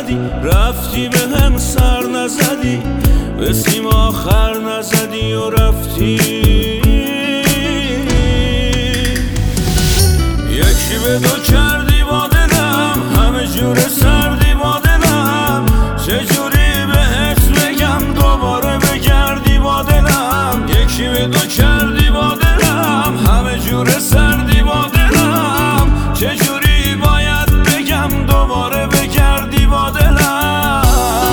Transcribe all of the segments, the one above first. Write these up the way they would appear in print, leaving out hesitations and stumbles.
کردی، رفتی به هم سر نزدی، به سیم آخر نزدی و رفتی. یکی به دو کردی با دلم، همه جور سردی با دلم، چجوری بهت بگم دوباره بگردی با دلم. یکی به دو کردی با دلم، همه جور سردی با دلم، چجوری باید بگم دوباره بگردی با دلم.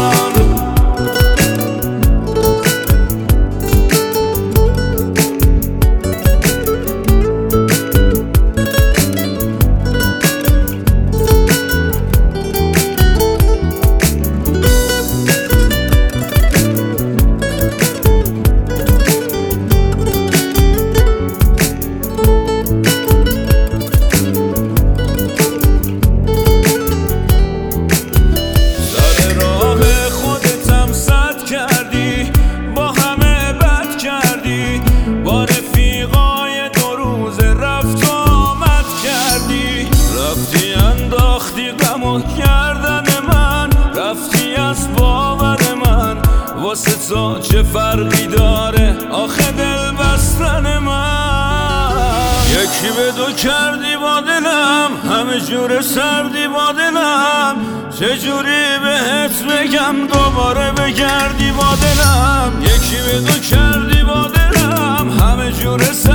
کردن من رفتی از باور من، واسه تو چه فرقی داره آخه دل بستن من. یکی به دو کردی با دلم، همه جور سردی با دلم، چجوری بهت بگم دوباره بگردی با دلم. یکی به دو کردی با دلم، همه جور